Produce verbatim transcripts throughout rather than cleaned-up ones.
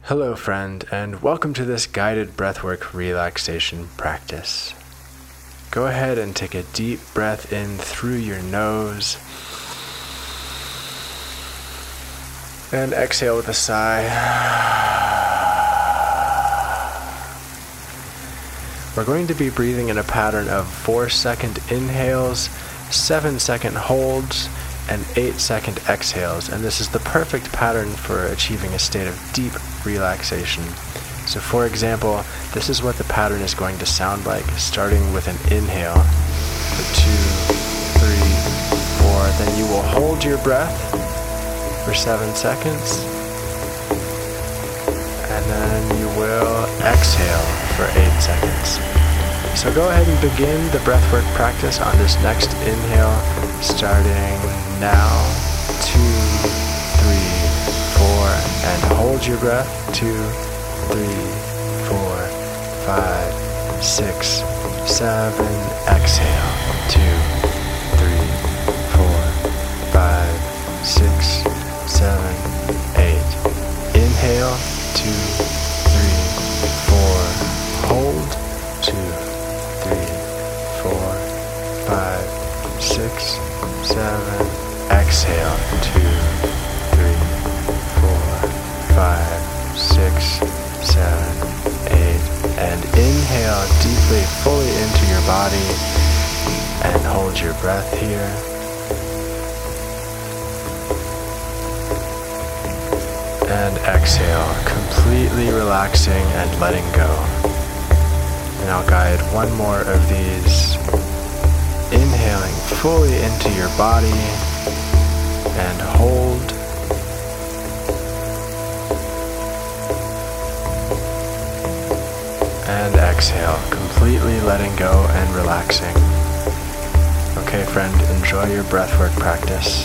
Hello, friend, and welcome to this guided breathwork relaxation practice. Go ahead and take a deep breath in through your nose and exhale with a sigh. We're going to be breathing in a pattern of four second inhales, seven second holds, and eight second exhales, and this is the perfect pattern for achieving a state of deep relaxation. So for example, this is what the pattern is going to sound like, starting with an inhale for two, three, four. Then you will hold your breath for seven seconds, and then you will exhale for eight seconds. So go ahead and begin the breathwork practice on this next inhale, starting now. Two, three, four, and hold your breath. Two, three, four, five, six, seven. Exhale. Two, three, four, five, six, seven, eight. Inhale. Two, three, four. Hold. Two, three, four, five, six, seven. Exhale. Two, three, four, five, six, seven, eight. And inhale deeply, fully into your body, and hold your breath here. And exhale, completely relaxing and letting go. And I'll guide one more of these. Inhaling fully into your body and hold. And exhale, completely letting go and relaxing. Okay, friend, enjoy your breathwork practice.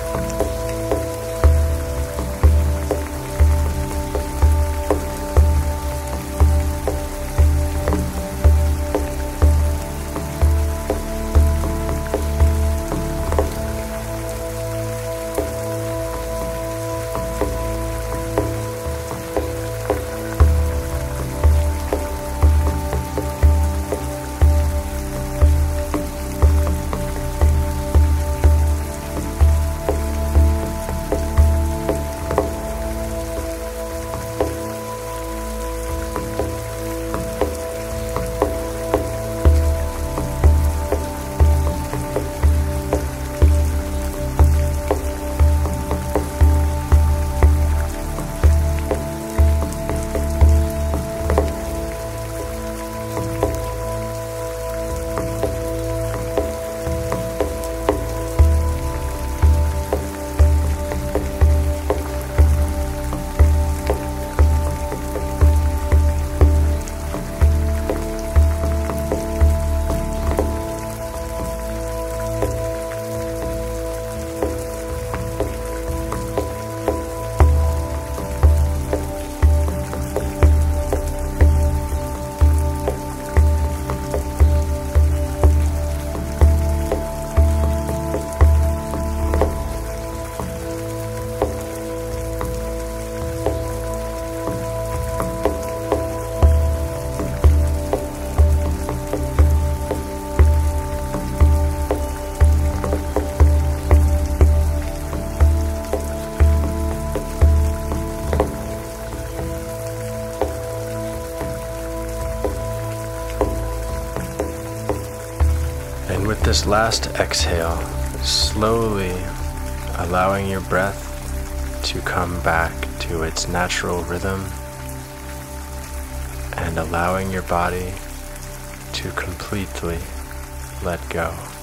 And with this last exhale, slowly allowing your breath to come back to its natural rhythm and allowing your body to completely let go.